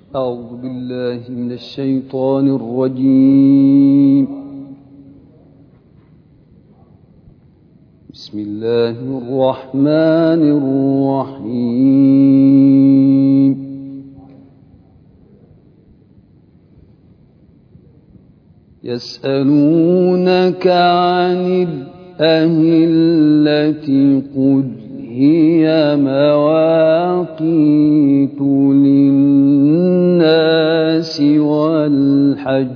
أعوذ بالله من الشيطان الرجيم. بسم الله الرحمن الرحيم. يسألونك عن الأهلة قل هي مواقيت للناس والحج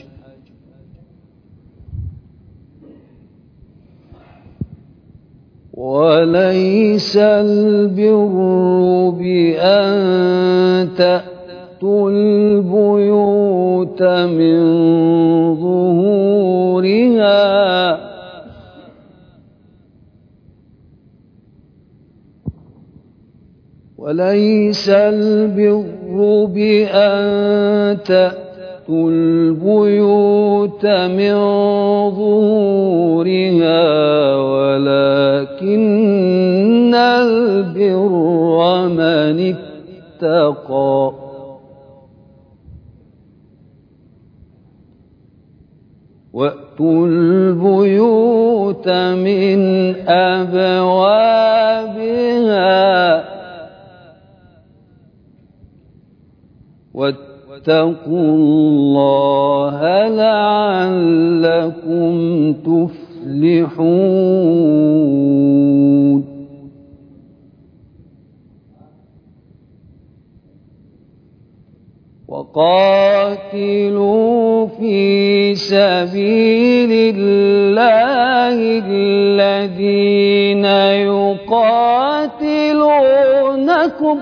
وليس البر بأن تأتوا البيوت من ظهورها وليس البر بأن تأتوا البيوت من ظهورها ولكن البر من اتقى وأتوا البيوت من أبوابها واتقوا الله لعلكم تفلحون. وقاتلوا في سبيل الله الذين يقاتلونكم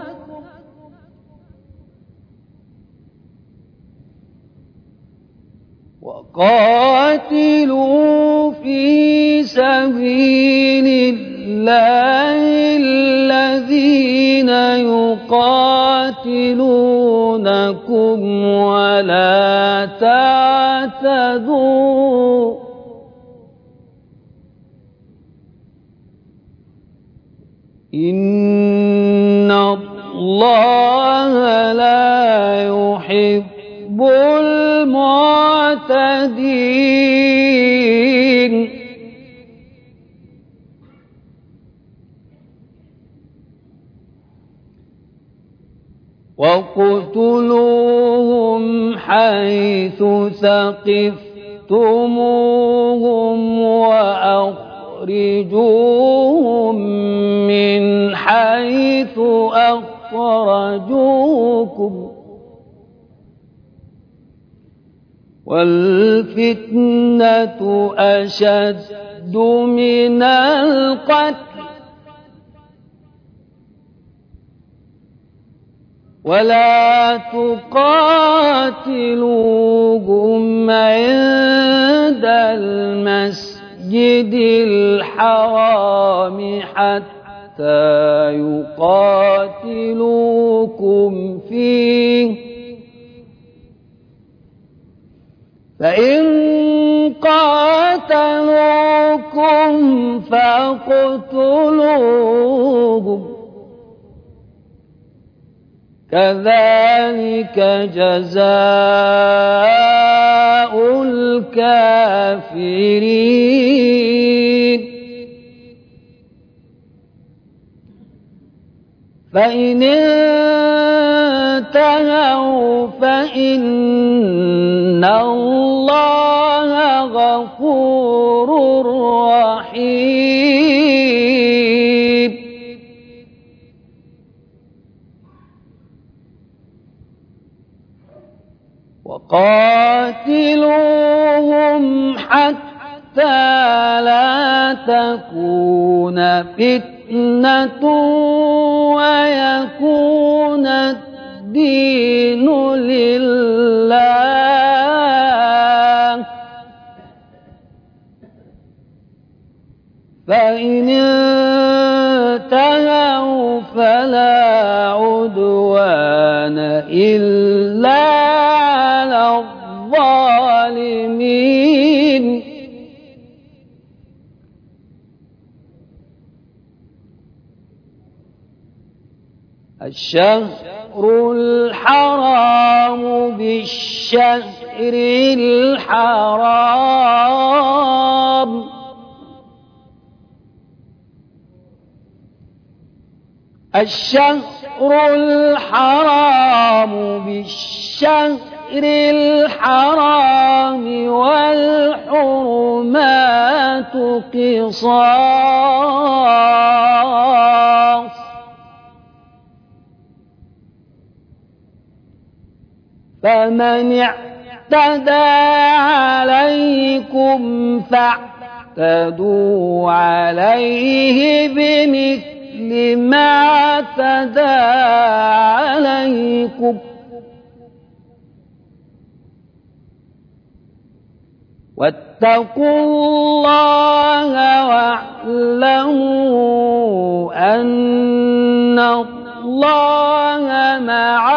وقاتلوا في سبيل الله الذين يقاتلونكم ولا تعتدوا إن الله لا يحب المعتدين. وَاقْتُلُوهُمْ حَيْثُ ثَقِفْتُمُوهُمْ وَأَخْرِجُوهُمْ مِنْ حَيْثُ أَخْرَجُوكُمْ وَالْفِتْنَةُ أَشَدُّ مِنَ الْقَتْلِ ولا تقاتلوهم عند المسجد الحرام حتى يقاتلوكم فيه فإن قاتلوكم فاقتلوهم كذلك جزاء الكافرين. فإن انتهوا فإن الله غفور رحيم. وقاتلوهم حتى لا تكون فتنة ويكون الدين لله فإن انتهوا فلا عدوان إلا على الظالمين. الشهر الحرام بالشهر الحرام الشهر الحرام بالشهر الحرام والحرمات قصاص فمن اعتدى عليكم فاعتدوا عليه بمثل ما اعتدى عليكم واتقوا الله واعلموا أن الله مع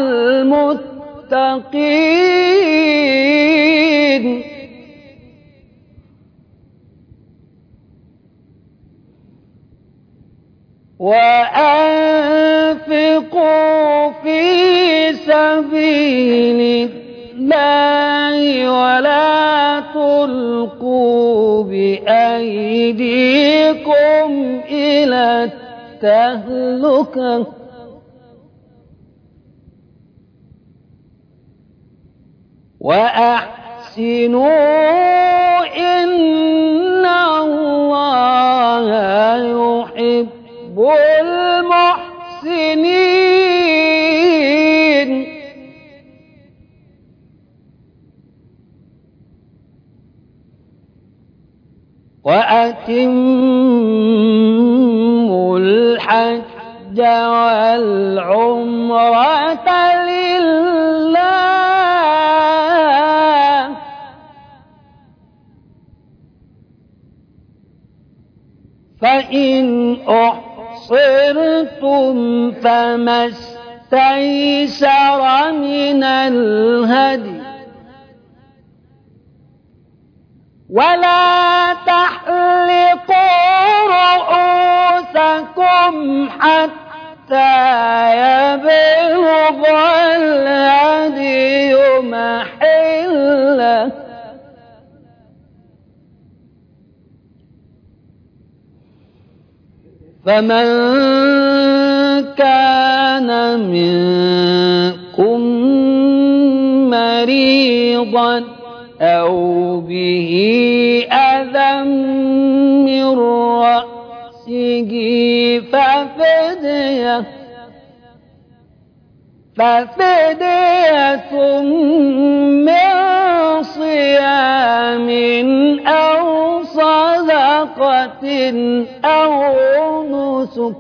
المتقين وأنفقوا في سبيل الله ولا تلقوا بأيديكم إلى التهلكة وأحسنوا إن الله يحب المحسنين وأتموا الحج والعمرة لله فإن أحصرتم فما استيسر من الهدي ولا تحلقوا رؤوسكم حتى يبلغ الهدي محله فمن كان منكم مريضا أو به أذى من رأسه ففدية من صيام أو صدقة أو نسك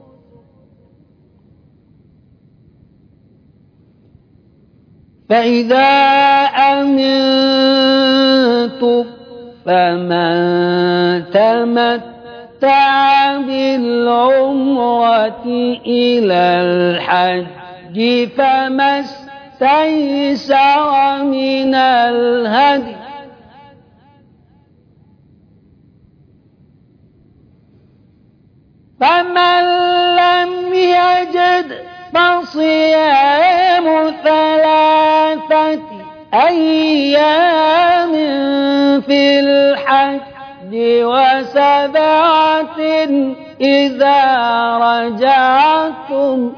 فإذا أمنتم فمن تمتع بالعمرة إلى الحج فما استيسر من الهدي فمن لم يجد فصيام 3 أيام في الحج و7 إذا رجعتم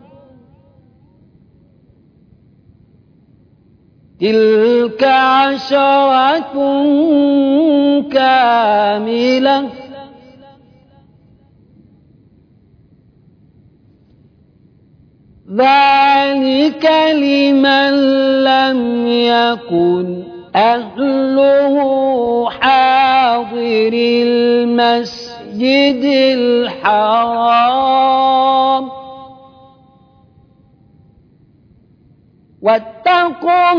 تلك 10 كاملة ذلك لمن لم يكن أهله حاضر المسجد الحرام واتقوا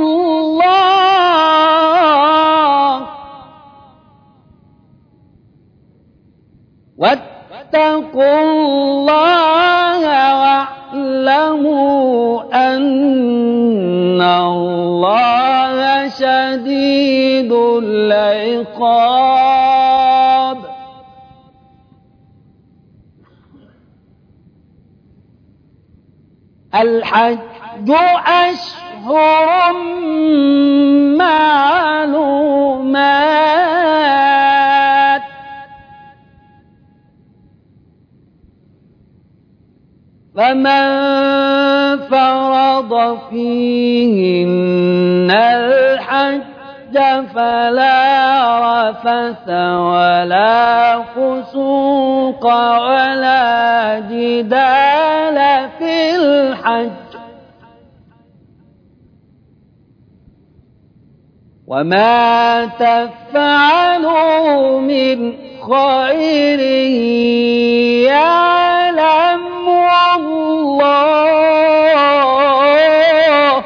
الله واعلموا أن الله شديد العقاب الحج أشهر فمن فرض فيهن الحج فلا رفث ولا فسوق ولا جدال في الحج وما تفعلوا من خير يعلمه الله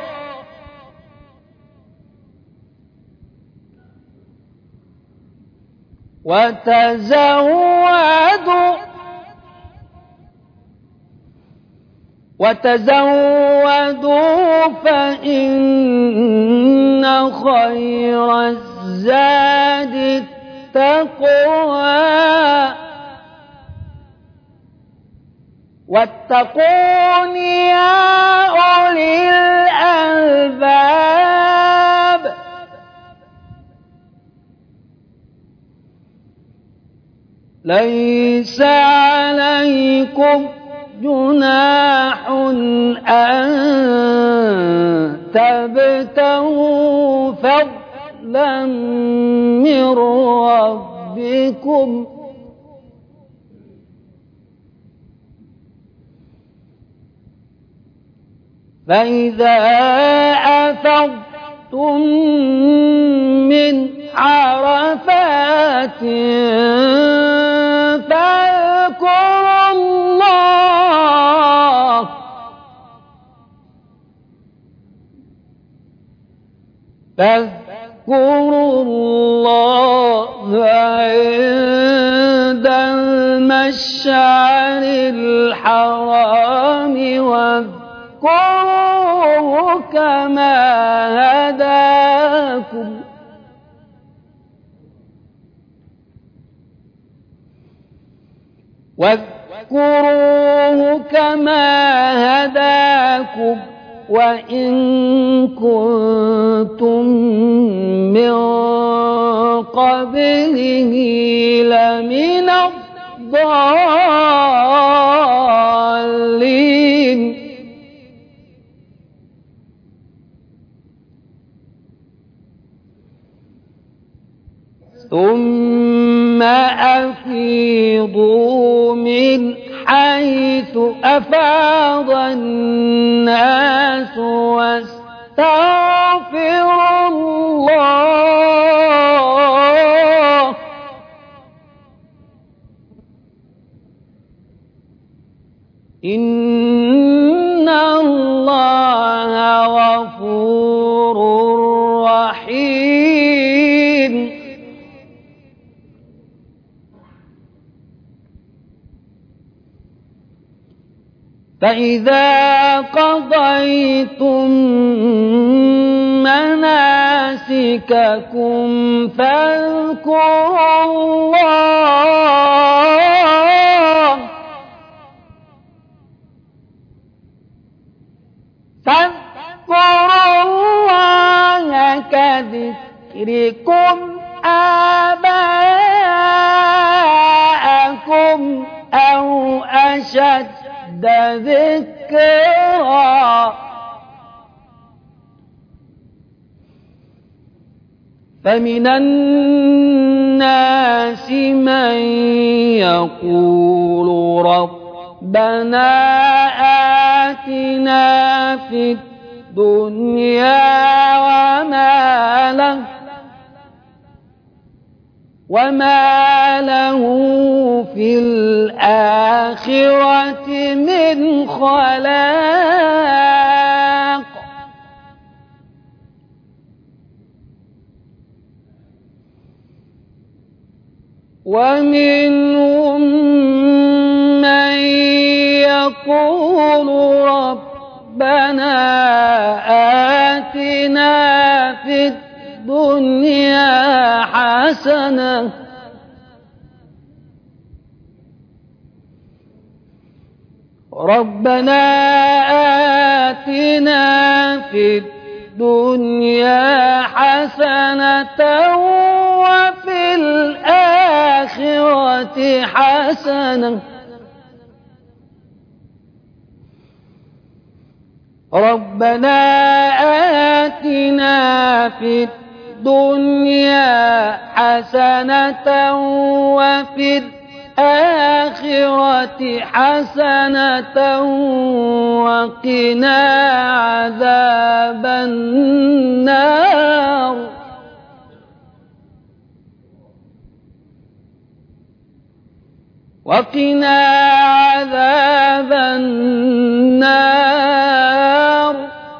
وتزودوا فإن خير الزاد التقوى واتقون يا أولي الألباب ليس عليكم جناح أن تبتغوا فضلا من ربكم فإذا أفضتم من عرفات فاذكروا الله عند المشعر الحرام واذكروه كما هداكم وإن كنتم من قبله لمن الضالين ثم أفيضوا من حيث أفاض الناس واستغفروا الله إن الله غفور رحيم فإذا قضيتم مناسككم فاذكروا الله كذكركم آباءكم أو أشد ذكرا فمن الناس من يقول ربنا آتنا في الدنيا وما له في الآخرة من خلاق ومنهم من يقول ربنا آتنا في الدنيا حسنة ربنا آتنا في الدنيا حسنة وفي الآخرة حسنة ربنا آتنا في الدنيا حسنة وفي الآخرة حسنة وقنا عذاب النار وقنا عذاب النار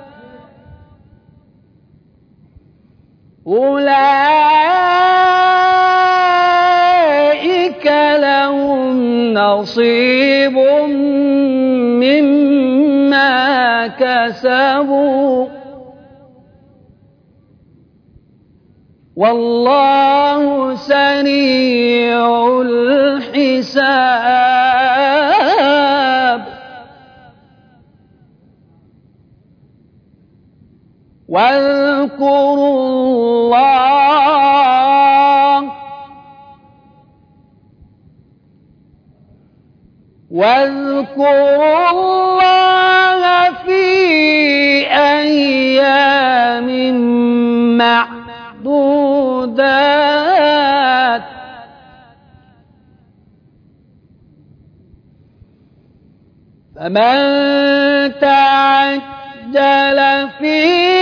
أولئك لهم نصيب مما كسبوا والله سريع الحساب واذكروا الله في أيام معدودات فمن تعجل في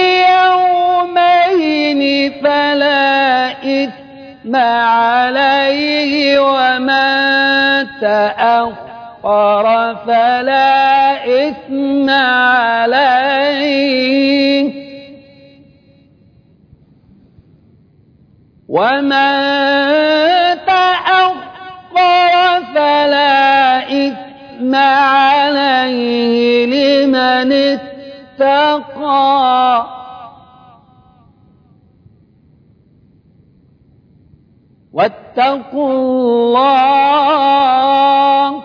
يومين فلا إثم عليه ومن تأخر فلا إثم عليه ومن تأخر فلا إثم عليه لمن اتقى واتقوا الله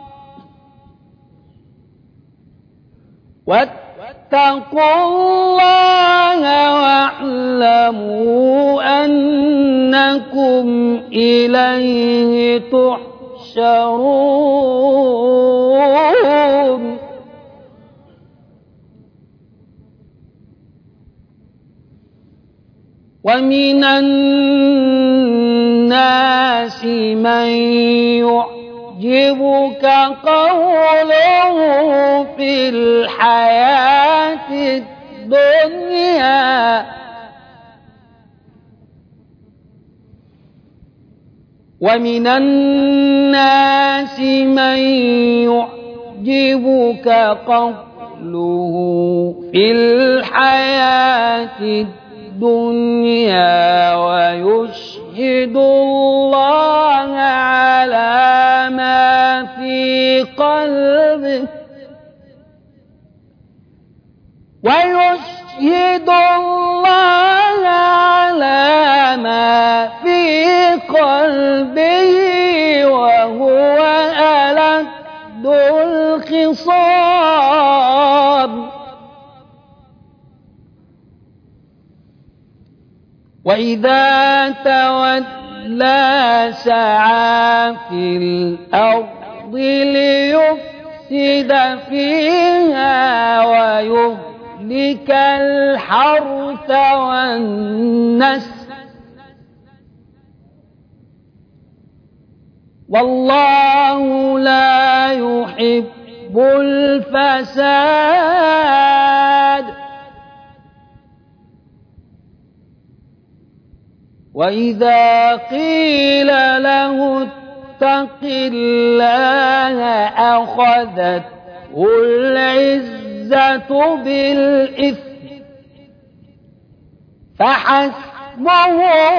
واعلموا أنكم إليه تحشرون ومن الناس من يعجبك قوله في الحياة الدنيا ومن الناس من يعجبك قوله في الحياة الدنيا ويشهد الله على ما في قلبه ويشهد الله على ما في قلبه وهو ألد الخصام وإذا تولى سعى في الأرض ليفسد فيها ويهلك الحرث والنسل والله لا يحب الفساد وإذا قيل له اتق الله أخذته العزة بالإثم فحسبه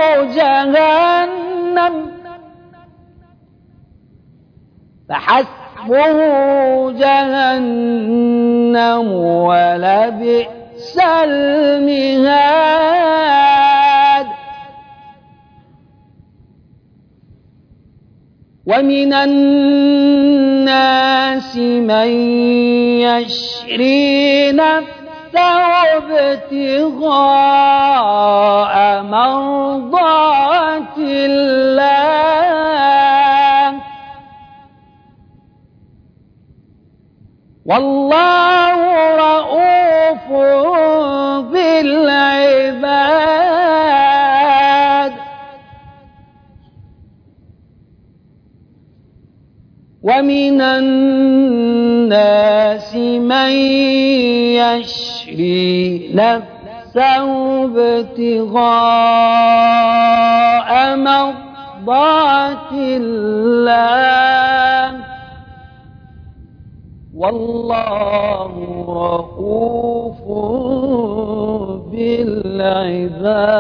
جهنم ولبئس المهاد ومن الناس من يشري نفسه ابتغاء مرضات الله والله رؤوف ومن الناس من يشري نفسه ابتغاء مرضات الله والله رؤوف بالعباد.